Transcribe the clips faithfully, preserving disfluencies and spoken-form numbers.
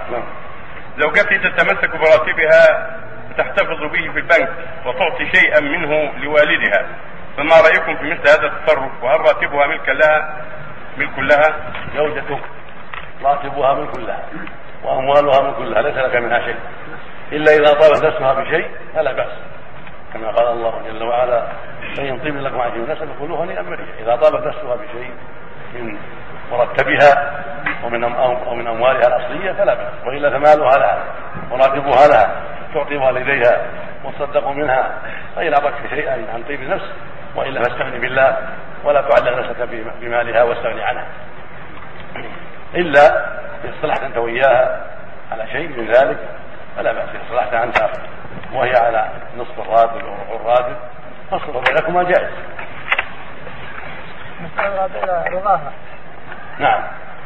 نعم. زوجتي تتمسك براتبها وتحتفظ به في البنك وتعطي شيئا منه لوالدها، فما رأيكم في مثل هذا التصرف؟ وهل راتبها ملكا لها ملك لها؟ زوجتك راتبها ملك لها وأموالها ملك لها، ليس لك منها شيء إلا إذا طالت نفسها بشيء فلا بأس، كما قال الله جل وعلا: فإن طيب لكم عن نسب كلوها هنيئا مريئا. إذا طالت نفسها بشيء من مرتبها ومن أو من أموالها الأصلية فلا بأس، وإلا فمالها لها وراتبها لها، تعطي والديها وتصدق منها، فإن أعطتك شيئا عن طيب نفس، وإلا فاستغني بالله ولا تعلق نفسك بمالها واستغني عنها، إلا إذا اصطلحت أنت وإياها على شيء من ذلك فلا بأس. إذا اصطلحت أنت وهي على نصف الراتب أو ربع الراتب فاصلحوا بينكما جائز. رضاها. نعم.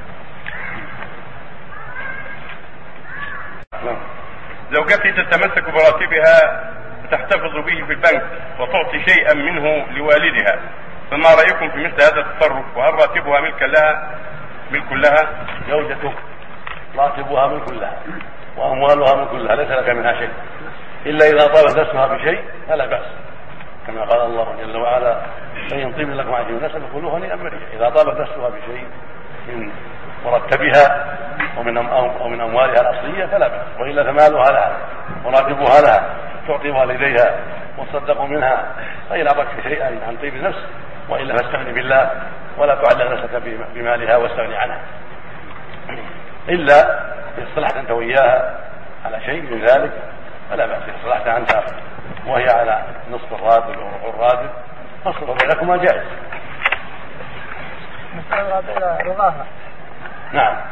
زوجتي تتمسك براتبها وتحتفظ به في البنك وتعطي شيئا منه لوالدها، فما رأيكم في مثل هذا التصرف؟ وهل راتبها ملكا لها ملك لها؟ زوجتك راتبها ملك لها وأموالها ملك لها، ليس لك منها شيء إلا إذا طالت نفسها بشيء فلا بأس، كما قال الله جل وعلا: فإن طيب لكم عن نسب كلوها هنيئا مريئا. إذا طالت نفسها بشيء من مرتبها ومن أو من أموالها الأصلية فلا بأس، وإلا فمالها لها وراتبها لها، تعطي والديها وتصدق منها، فإن أعطتك شيئا عن طيب نفس، وإلا فاستغني بالله ولا تعلق نفسك بمالها واستغني عنها، إلا إذا اصطلحت أنت وإياها على شيء من ذلك فلا بأس. إذا اصطلحت أنت وهي على نصف الراتب أو ربع الراتب فاصلحوا بينكما جائز. رضاها. نعم.